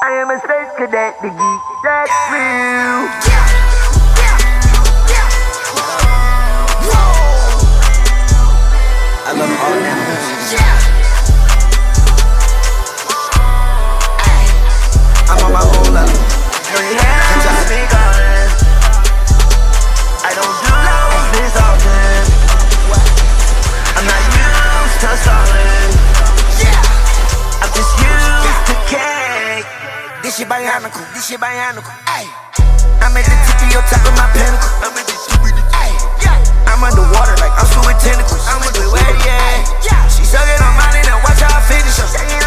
I am a space cadet, the geek, that's real. I love all animals. I'm on my own level. I don't do this often. I'm not used to stalling. I'm just used to cake. This shit bionicle, this shit bionicle. Ay. I'm at the tippy on top of my pinnacle. I'm underwater like I'm swimming with tentacles. I'm with the wet, yeah. She sucking on Molly, now watch how I finish her.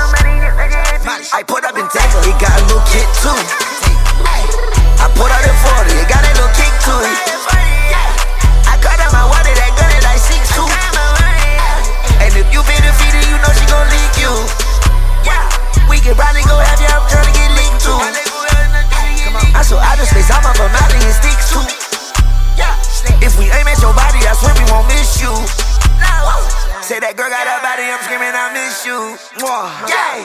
I put up in tackle, it got a little kick too. I put out in 40, it got a little kick to it. I cut out my water, that gun is like 6'2". And if you been defeated, you know she gon' leak you. We can probably go have you, I'm tryna get linked too. I'm so out of space, I'm up a mountain and sticks too. If we aim at your body, I swear we won't miss you. Say that girl got her body, I'm screaming, I miss you. Yeah.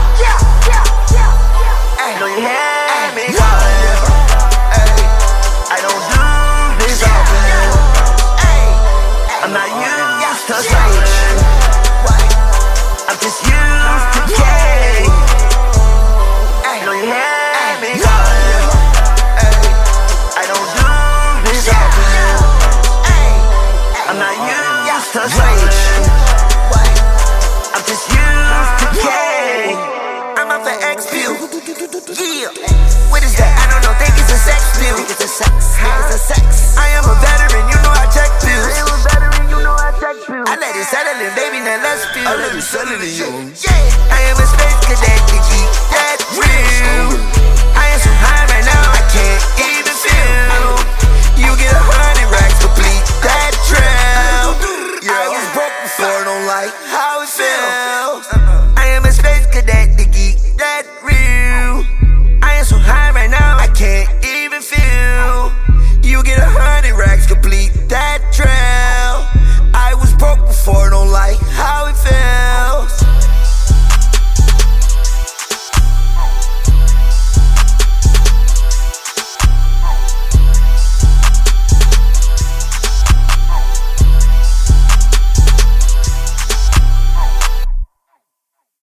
Know you had me calling. I don't do this often. I'm not used to stalling. I'm just used to cake. Know you had me calling. I don't do this often. I'm not used to stalling. I'm just used to cake. I'm up for X pill. Yeah. What is that? I don't know. Think it's a sex pill. It's a sex. It's a sex. I am a veteran. You know I check pills. I let it settle in, baby. Now let's feel. I let it settle in you. Yeah. I am a space cadet. The geek. That's real. I am so high right now. I can't even feel. You get 100 racks, complete that trail. Yeah, I was broke before. I don't like How it feels.